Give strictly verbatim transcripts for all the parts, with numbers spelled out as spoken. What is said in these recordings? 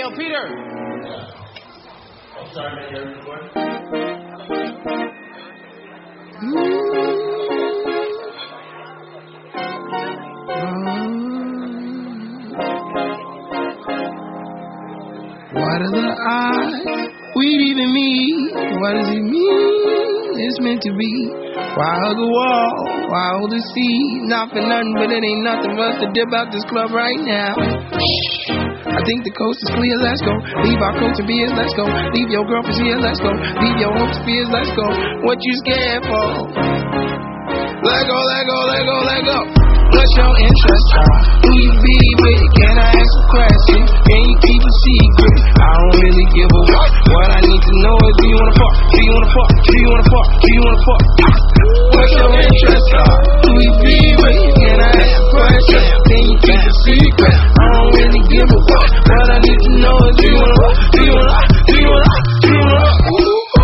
yo, Peter. I'm sorry, man. You're recording? What are the odds we'd even meet? What does it mean? It's meant to be. Why hug a wall? Why hold a seat? Not for nothing, but it ain't nothing for us to dip out this club right now. I think the coast is clear, let's go. Leave our coats and beers, let's go. Leave your girlfriends here, let's go. Leave your hopes and fears, let's go. What you scared for? Let go, let go, let go, let go. What's your interest? Who you be with? Can I ask a question? Can you keep a secret? I don't really give a fuck. What I need to know is do you wanna fuck? Do you wanna fuck? Do you wanna fuck? Do you wanna fuck? What's your interest? Who you be with? Can I ask a question? Can you keep a secret? I don't really give a fuck. What I need to know is do you wanna fuck? Do you wanna fuck? Do you wanna fuck? Do you wanna fuck?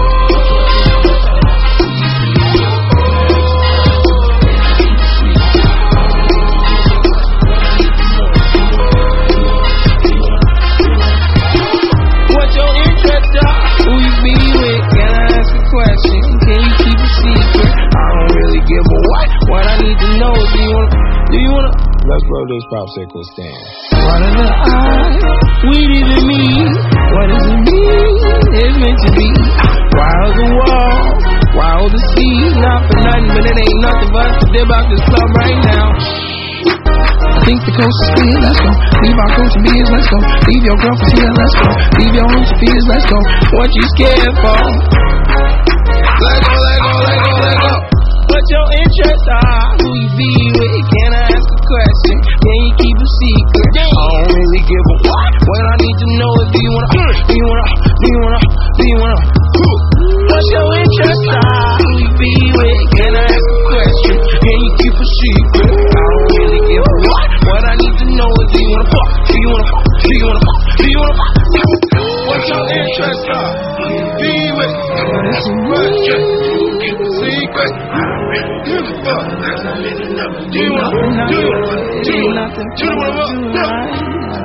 Who you be with? Can I ask a question? Can you keep a secret? I don't really give a what. What I need to know is do you wanna, do you wanna? Let's blow this popsicle stand. What are the odds we'd even meet? What does it mean? It's meant to be. Why hold the wall? Why hold the seat? Not for nothing, but it ain't nothing for us to dip out this club right now. I think the coast is clear, let's go. Leave our coats and beers, let's go. Leave your girlfriends here, let's go. Leave your hopes and fears, let's go. What you scared for? Let go, let go, let go, let go. What your interests are? Who you be with? Can I ask a question? Can you keep a secret? I don't really give a what. What I need to know is do you wanna, do you wanna, do you wanna, do you wanna? What's your interests are? Who you be with? Can I ask a question? Can you keep a secret? I don't really give a what. What I need to know is do you wanna fuck? Do you wanna fuck? Do you wanna fuck? Do you wanna fuck? What's your interest are? Who you be with? What is the question? Keep a secret. I don't really give a fuck. I need to know. Do you wanna fuck? Do you wanna fuck? Do you wanna fuck? Do you wanna fuck?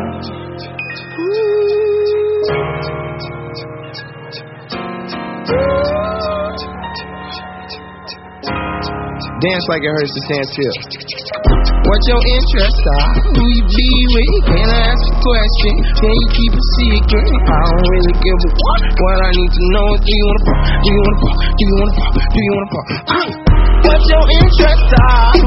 Dance like it hurts to stand still. What your interests are? Who you be with? Can I ask a question? Can you keep a secret? I don't really give a what. What I need to know is do you wanna fuck? Do you wanna fuck? Do you wanna fuck? Do you wanna fuck? What your interests are?